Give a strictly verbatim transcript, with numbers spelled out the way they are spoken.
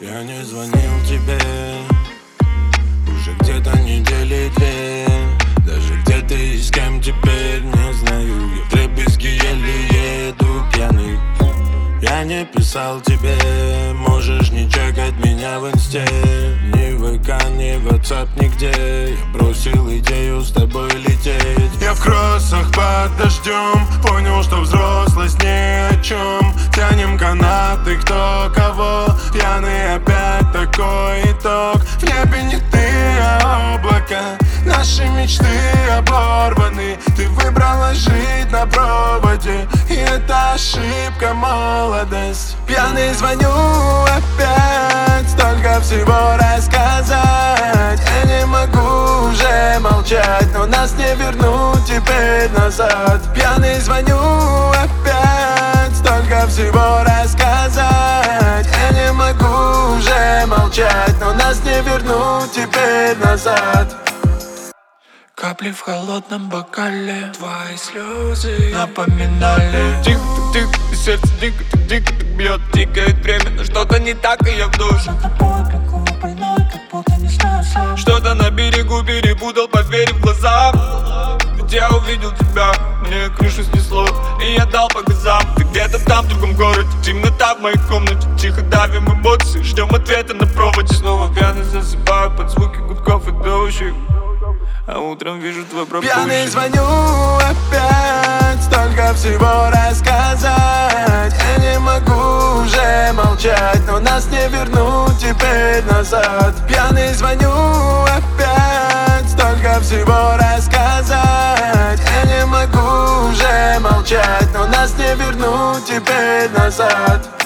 Я не звонил тебе уже где-то недели две. Даже где ты и с кем теперь не знаю. Я в дребезги еле еду пьяный. Я не писал тебе, можешь не чекать меня в инсте. Ни в ВК, ни в WhatsApp, нигде. Я бросил идею с тобой лететь. Я в кроссах под дождем понял, что взрослость ни о чем. Тянем канаты, кто кого. Пьяный опять такой итог. В небе не ты, а облака. Наши мечты оборваны. Ты выбрала жить на проводе, и это ошибка, молодость. Пьяный звоню опять, столько всего рассказать. Я не могу уже молчать, но нас не вернуть теперь назад. Пьяный звоню опять, столько всего рассказать. Я не могу уже молчать, но нас не вернуть теперь назад. Капли в холодном бокале, твои слезы напоминали. Тик-тик-тик, и сердце дико-дико так бьет. Тикает время, но что-то не так, и я в душе. Что-то на берегу перепутал, поверив глазам. Ведь я увидел тебя, мне крышу снесло, и я дал по газам. Ты где-то там, в другом городе, темнота в моей комнате. Тихо давим эмоции, ждем ответа на проводе. Снова пьяный засыпаю под звуки гудков и дождей, а утром вижу твой пропущенный. Пьяный звоню опять, столько всего рассказать. Я не могу уже молчать, но нас не вернуть теперь назад. Пьяный звоню опять, столько всего рассказать. Я не могу уже молчать, но нас не вернуть теперь назад.